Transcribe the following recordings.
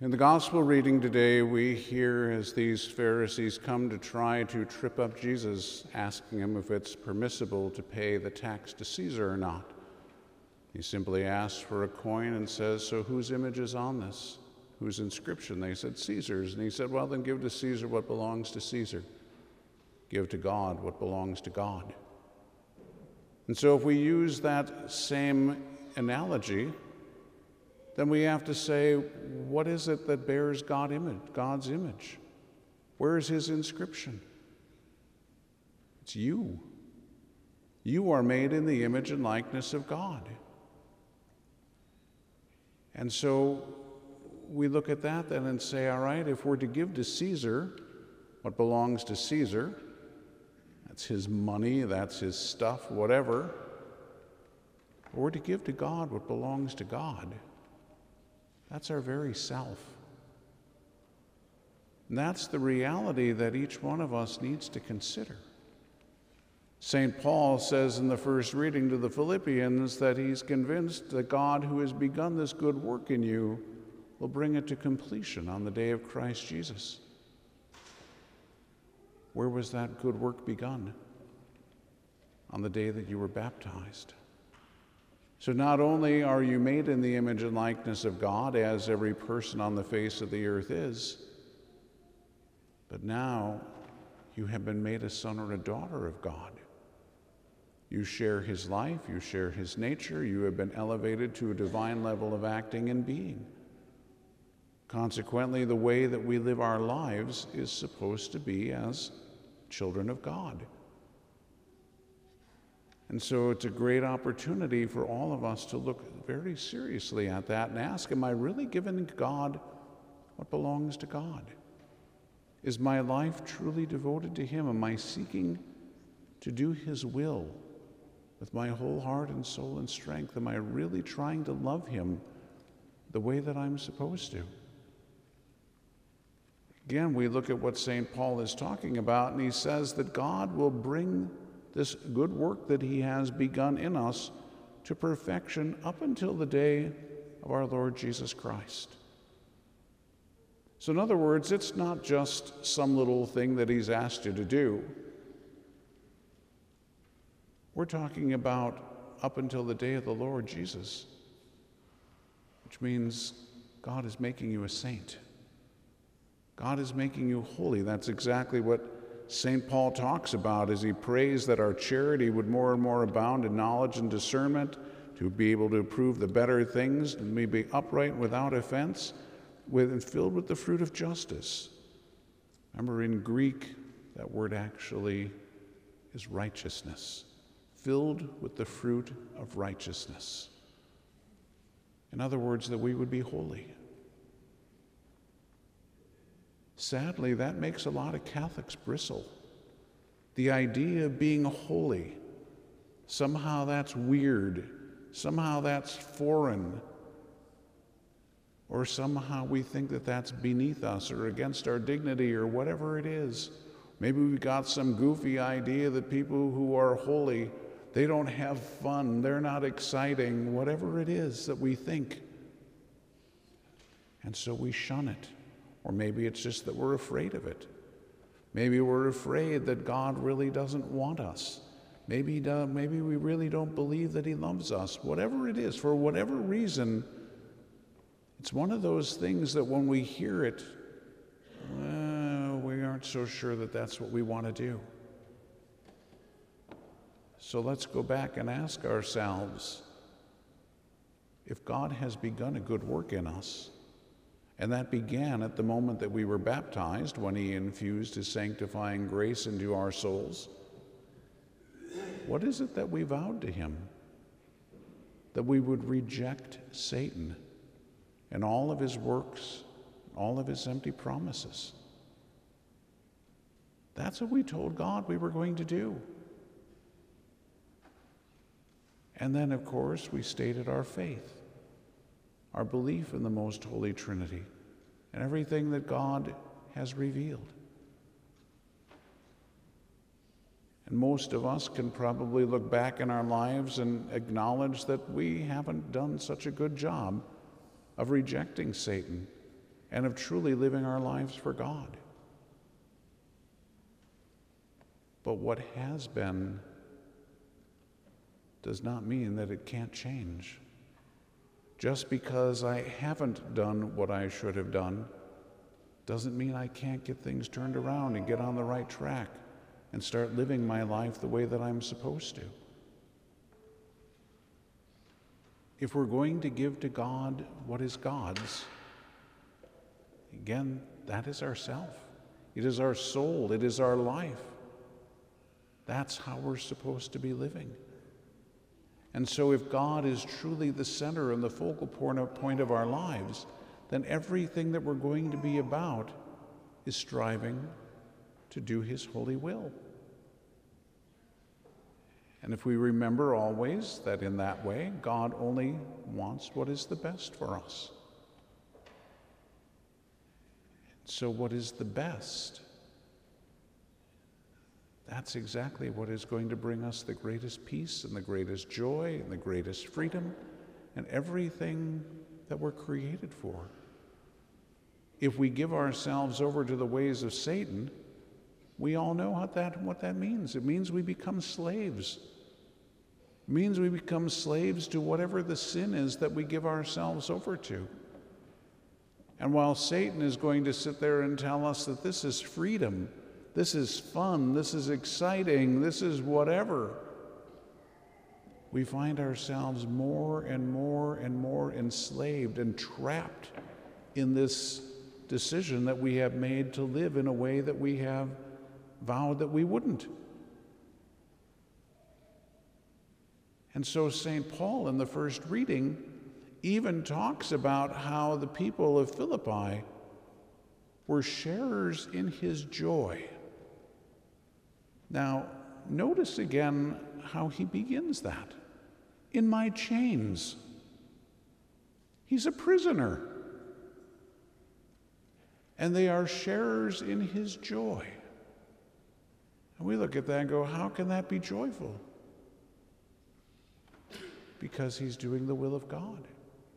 In the gospel reading today, we hear as these Pharisees come to try to trip up Jesus, asking him if it's permissible to pay the tax to Caesar or not. He simply asks for a coin and says, "So whose image is on this? Whose inscription?" They said, "Caesar's." And he said, "Well, then give to Caesar what belongs to Caesar. Give to God what belongs to God." And so if we use that same analogy, then we have to say, what is it that bears God's image? Where is his inscription? It's you. You are made in the image and likeness of God. And so we look at that then and say, all right, if we're to give to Caesar what belongs to Caesar, that's his money, that's his stuff, whatever, or we're to give to God what belongs to God, that's our very self. And that's the reality that each one of us needs to consider. St. Paul says in the first reading to the Philippians that he's convinced that God, who has begun this good work in you, will bring it to completion on the day of Christ Jesus. Where was that good work begun? On the day that you were baptized. So not only are you made in the image and likeness of God, as every person on the face of the earth is, but now you have been made a son or a daughter of God. You share his life, you share his nature, you have been elevated to a divine level of acting and being. Consequently, the way that we live our lives is supposed to be as children of God. And so it's a great opportunity for all of us to look very seriously at that and ask, am I really giving God what belongs to God? Is my life truly devoted to him? Am I seeking to do his will with my whole heart and soul and strength? Am I really trying to love him the way that I'm supposed to? Again, we look at what St. Paul is talking about, and he says that God will bring this good work that he has begun in us to perfection up until the day of our Lord Jesus Christ. So in other words, it's not just some little thing that he's asked you to do. We're talking about up until the day of the Lord Jesus, which means God is making you a saint. God is making you holy. That's exactly what St. Paul talks about as he prays that our charity would more and more abound in knowledge and discernment, to be able to approve the better things, and may be upright without offense, and filled with the fruit of justice. Remember, in Greek, that word actually is righteousness. Filled with the fruit of righteousness. In other words, that we would be holy. Sadly, that makes a lot of Catholics bristle. The idea of being holy, somehow that's weird, somehow that's foreign, or somehow we think that that's beneath us or against our dignity or whatever it is. Maybe we've got some goofy idea that people who are holy, they don't have fun, they're not exciting, whatever it is that we think. And so we shun it. Or maybe it's just that we're afraid of it. Maybe we're afraid that God really doesn't want us. Maybe we really don't believe that he loves us. Whatever it is, for whatever reason, it's one of those things that when we hear it, we aren't so sure that that's what we want to do. So let's go back and ask ourselves, if God has begun a good work in us, and that began at the moment that we were baptized, when he infused his sanctifying grace into our souls, what is it that we vowed to him? That we would reject Satan and all of his works, all of his empty promises. That's what we told God we were going to do. And then, of course, we stated our faith, our belief in the most holy Trinity, and everything that God has revealed. And most of us can probably look back in our lives and acknowledge that we haven't done such a good job of rejecting Satan and of truly living our lives for God. But what has been does not mean that it can't change. Just because I haven't done what I should have done doesn't mean I can't get things turned around and get on the right track and start living my life the way that I'm supposed to. If we're going to give to God what is God's, again, that is ourself. It is our soul. It is our life. That's how we're supposed to be living. And so if God is truly the center and the focal point of our lives, then everything that we're going to be about is striving to do his holy will. And if we remember always that in that way, God only wants what is the best for us. So what is the best? That's exactly what is going to bring us the greatest peace and the greatest joy and the greatest freedom and everything that we're created for. If we give ourselves over to the ways of Satan, we all know what that means. It means we become slaves. It means we become slaves to whatever the sin is that we give ourselves over to. And while Satan is going to sit there and tell us that this is freedom, this is fun, this is exciting, this is whatever, we find ourselves more and more and more enslaved and trapped in this decision that we have made to live in a way that we have vowed that we wouldn't. And so St. Paul in the first reading even talks about how the people of Philippi were sharers in his joy. Now, notice again how he begins that. In my chains. He's a prisoner. And they are sharers in his joy. And we look at that and go, how can that be joyful? Because he's doing the will of God.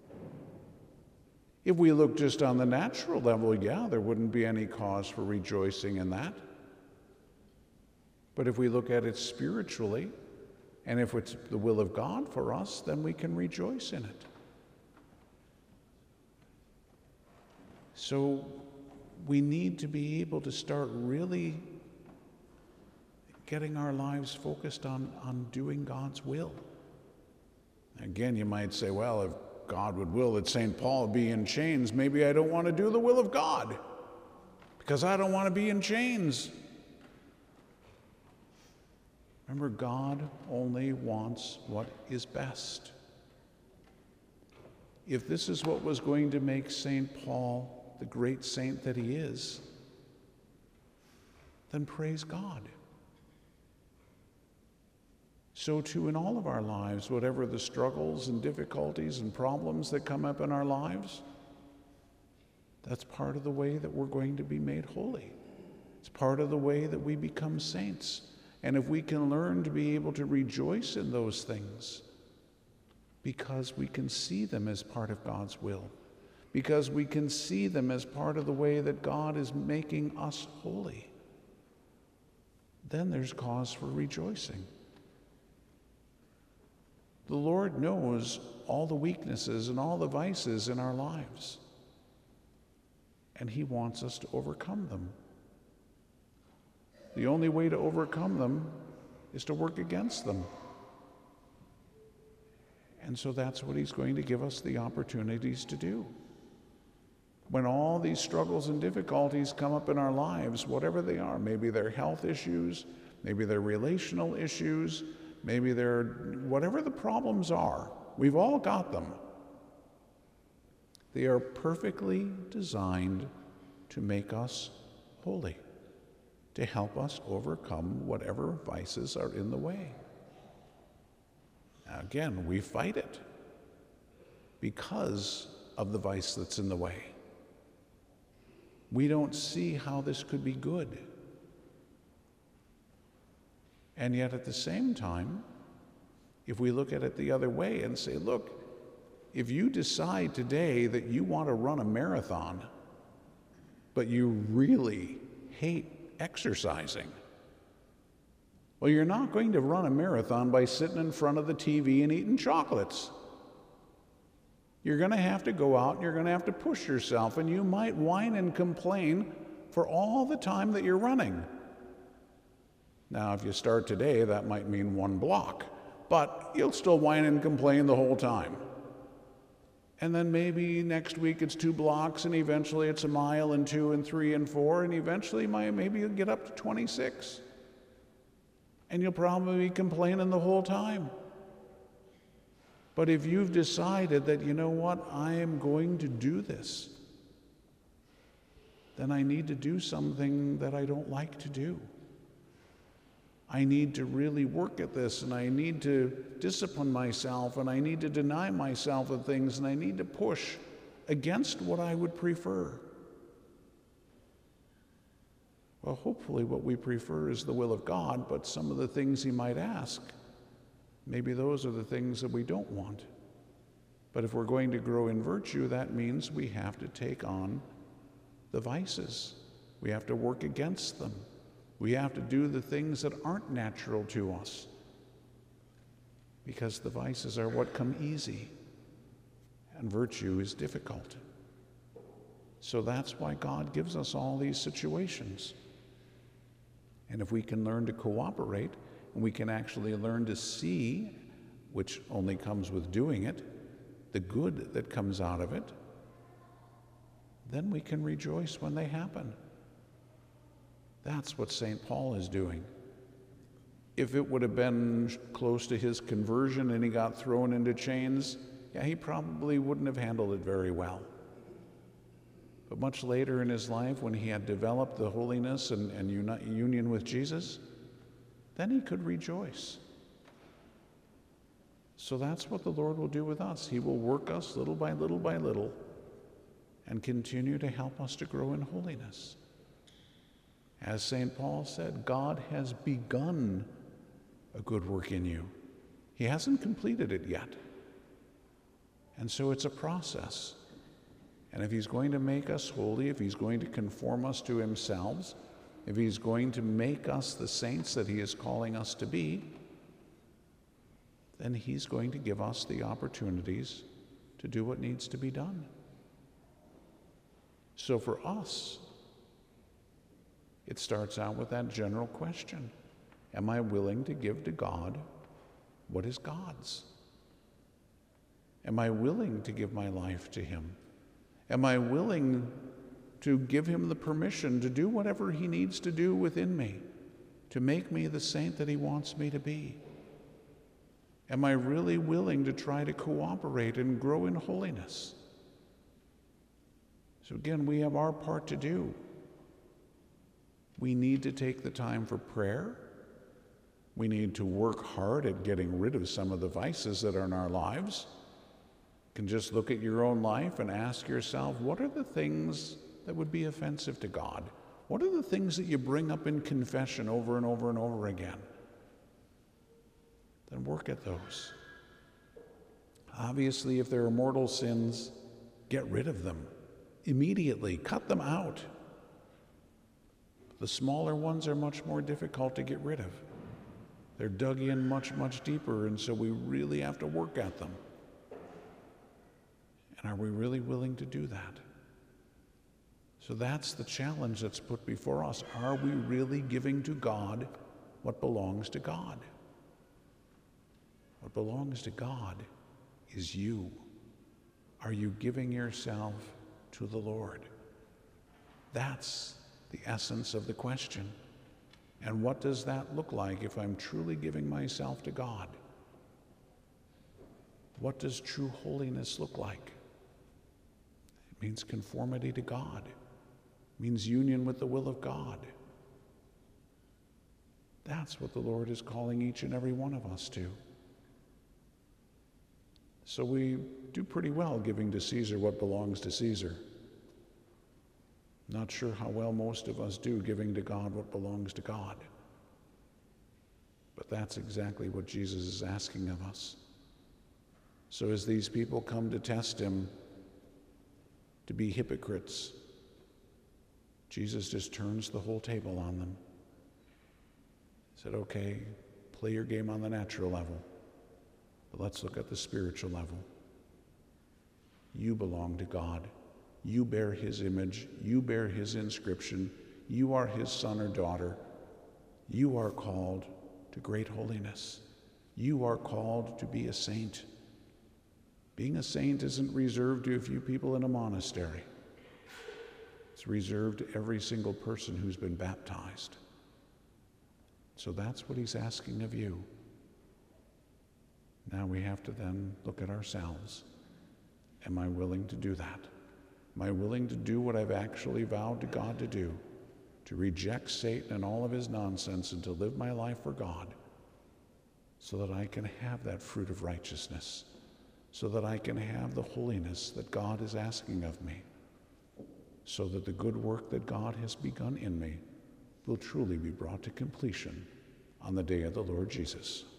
If we look just on the natural level, yeah, there wouldn't be any cause for rejoicing in that. But if we look at it spiritually, and if it's the will of God for us, then we can rejoice in it. So we need to be able to start really getting our lives focused on doing God's will. Again, you might say, well, if God would will that St. Paul be in chains, maybe I don't want to do the will of God because I don't want to be in chains. Remember, God only wants what is best. If this is what was going to make St. Paul the great saint that he is, then praise God. So too in all of our lives, whatever the struggles and difficulties and problems that come up in our lives, that's part of the way that we're going to be made holy. It's part of the way that we become saints. And if we can learn to be able to rejoice in those things, because we can see them as part of God's will, because we can see them as part of the way that God is making us holy, then there's cause for rejoicing. The Lord knows all the weaknesses and all the vices in our lives, and he wants us to overcome them. The only way to overcome them is to work against them. And so that's what he's going to give us the opportunities to do. When all these struggles and difficulties come up in our lives, whatever they are, maybe they're health issues, maybe they're relational issues, maybe they're whatever the problems are, we've all got them. They are perfectly designed to make us holy, to help us overcome whatever vices are in the way. Now again, we fight it because of the vice that's in the way. We don't see how this could be good. And yet at the same time, if we look at it the other way and say, look, if you decide today that you want to run a marathon, but you really hate exercising. Well, you're not going to run a marathon by sitting in front of the TV and eating chocolates. You're going to have to go out and you're going to have to push yourself, and you might whine and complain for all the time that you're running. Now, if you start today, that might mean 1 block, but you'll still whine and complain the whole time. And then maybe next week it's 2 blocks, and eventually it's 1 mile and 2 and 3 and 4, and eventually maybe you'll get up to 26. And you'll probably be complaining the whole time. But if you've decided that, you know what, I am going to do this, then I need to do something that I don't like to do. I need to really work at this, and I need to discipline myself, and I need to deny myself of things, and I need to push against what I would prefer. Well, hopefully what we prefer is the will of God, but some of the things he might ask, maybe those are the things that we don't want. But if we're going to grow in virtue, that means we have to take on the vices. We have to work against them. We have to do the things that aren't natural to us, because the vices are what come easy, and virtue is difficult. So that's why God gives us all these situations. And if we can learn to cooperate, and we can actually learn to see, which only comes with doing it, the good that comes out of it, then we can rejoice when they happen. That's what St. Paul is doing. If it would have been close to his conversion and he got thrown into chains, yeah, he probably wouldn't have handled it very well. But much later in his life, when he had developed the holiness and union with Jesus, then he could rejoice. So that's what the Lord will do with us. He will work us little by little by little and continue to help us to grow in holiness. As St. Paul said, God has begun a good work in you. He hasn't completed it yet. And so it's a process. And if he's going to make us holy, if he's going to conform us to himself, if he's going to make us the saints that he is calling us to be, then he's going to give us the opportunities to do what needs to be done. So for us, it starts out with that general question. Am I willing to give to God what is God's? Am I willing to give my life to him? Am I willing to give him the permission to do whatever he needs to do within me, to make me the saint that he wants me to be? Am I really willing to try to cooperate and grow in holiness? So again, we have our part to do. We need to take the time for prayer. We need to work hard at getting rid of some of the vices that are in our lives. You can just look at your own life and ask yourself, what are the things that would be offensive to God? What are the things that you bring up in confession over and over and over again? Then work at those. Obviously, if there are mortal sins, get rid of them immediately. Cut them out. The smaller ones are much more difficult to get rid of. They're dug in much, much deeper, and so we really have to work at them. And are we really willing to do that? So that's the challenge that's put before us. Are we really giving to God what belongs to God? What belongs to God is you. Are you giving yourself to the Lord? That's the essence of the question. And what does that look like if I'm truly giving myself to God? What does true holiness look like? It means conformity to God. It means union with the will of God. That's what the Lord is calling each and every one of us to. So we do pretty well giving to Caesar what belongs to Caesar. Not sure how well most of us do giving to God what belongs to God. But that's exactly what Jesus is asking of us. So as these people come to test him, to be hypocrites, Jesus just turns the whole table on them. He said, okay, play your game on the natural level, but let's look at the spiritual level. You belong to God. You bear his image. You bear his inscription. You are his son or daughter. You are called to great holiness. You are called to be a saint. Being a saint isn't reserved to a few people in a monastery. It's reserved to every single person who's been baptized. So that's what he's asking of you. Now we have to then look at ourselves. Am I willing to do that? Am I willing to do what I've actually vowed to God to do? To reject Satan and all of his nonsense and to live my life for God, so that I can have that fruit of righteousness, so that I can have the holiness that God is asking of me, so that the good work that God has begun in me will truly be brought to completion on the day of the Lord Jesus.